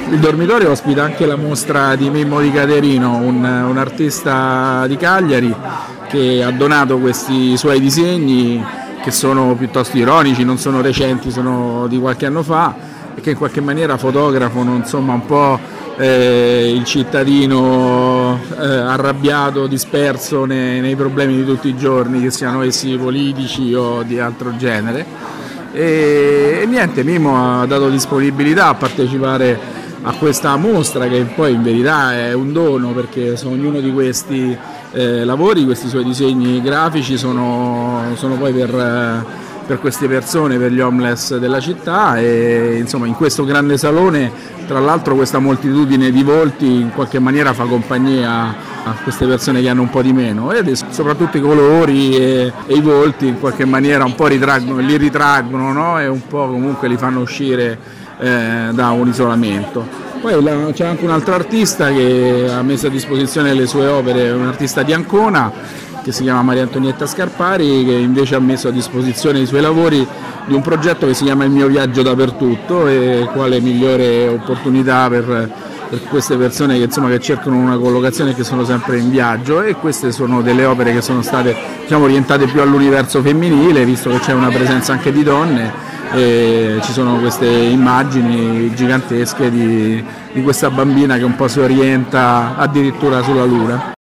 Il dormitorio ospita anche la mostra di Mimmo Di Caterino, un artista di Cagliari che ha donato questi suoi disegni che sono piuttosto ironici, non sono recenti, sono di qualche anno fa e che in qualche maniera fotografano insomma un po' il cittadino arrabbiato, disperso nei problemi di tutti i giorni, che siano essi politici o di altro genere. E niente, Mimmo ha dato disponibilità a partecipare a questa mostra, che poi in verità è un dono, perché ognuno di questi lavori, questi suoi disegni grafici sono poi per queste persone, per gli homeless della città, e insomma in questo grande salone tra l'altro questa moltitudine di volti in qualche maniera fa compagnia a queste persone che hanno un po' di meno, e soprattutto i colori e i volti in qualche maniera un po' li ritraggono, no? E un po' comunque li fanno uscire da un isolamento. Poi c'è anche un altro artista che ha messo a disposizione le sue opere, un artista di Ancona che si chiama Maria Antonietta Scarpari, che invece ha messo a disposizione i suoi lavori di un progetto che si chiama Il mio viaggio dappertutto, e quale migliore opportunità per queste persone che cercano una collocazione e che sono sempre in viaggio. E queste sono delle opere che sono state orientate più all'universo femminile, visto che c'è una presenza anche di donne. E ci sono queste immagini gigantesche di questa bambina che un po' si orienta addirittura sulla Luna.